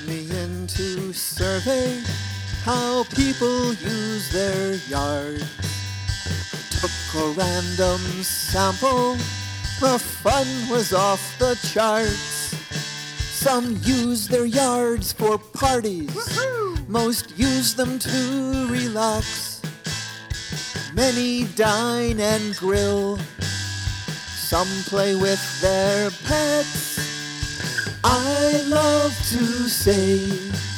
me in to survey how people use their yard. Took a random sample, the fun was off the charts. Some use their yards for parties, most use them to relax. Many dine and grill, some play with their pets. I love to say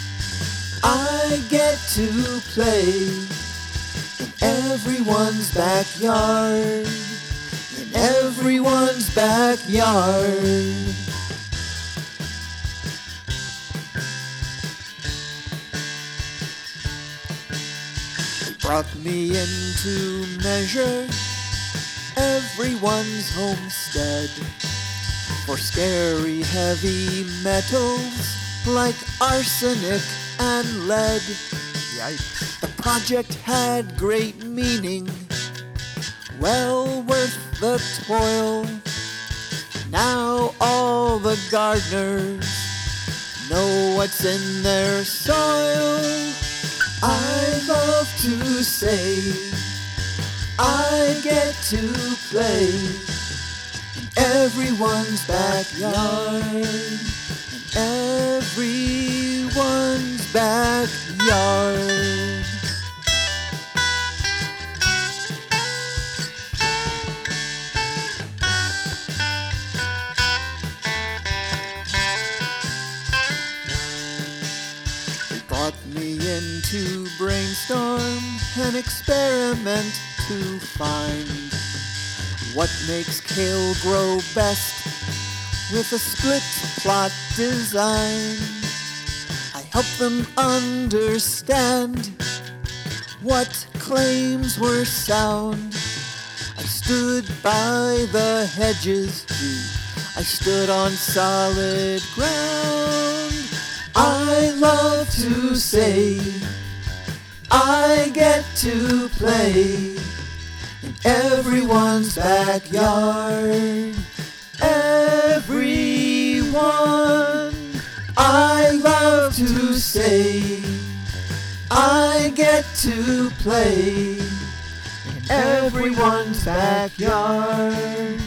I get to play in everyone's backyard, in everyone's backyard. They brought me in to measure everyone's homestead for scary heavy metals like arsenic and lead. Yikes. The project had great meaning, well worth the toil. Now all the gardeners know what's in their soil. I love to say I get to play in everyone's backyard, in everyone's backyard. They brought me in to brainstorm an experiment to find what makes kale grow best with a split plot design. I help them understand what claims were sound. I stood by the hedges, I stood on solid ground. I love to say I get to play in everyone's backyard, everyone. I love to say I get to play in everyone's backyard,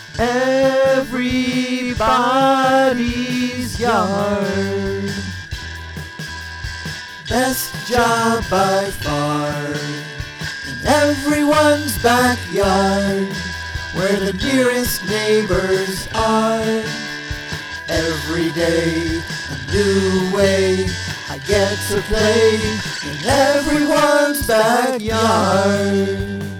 everybody's yard. Best job by far in everyone's backyard, where the nearest neighbors are. Every day a new way I get to play in everyone's backyard.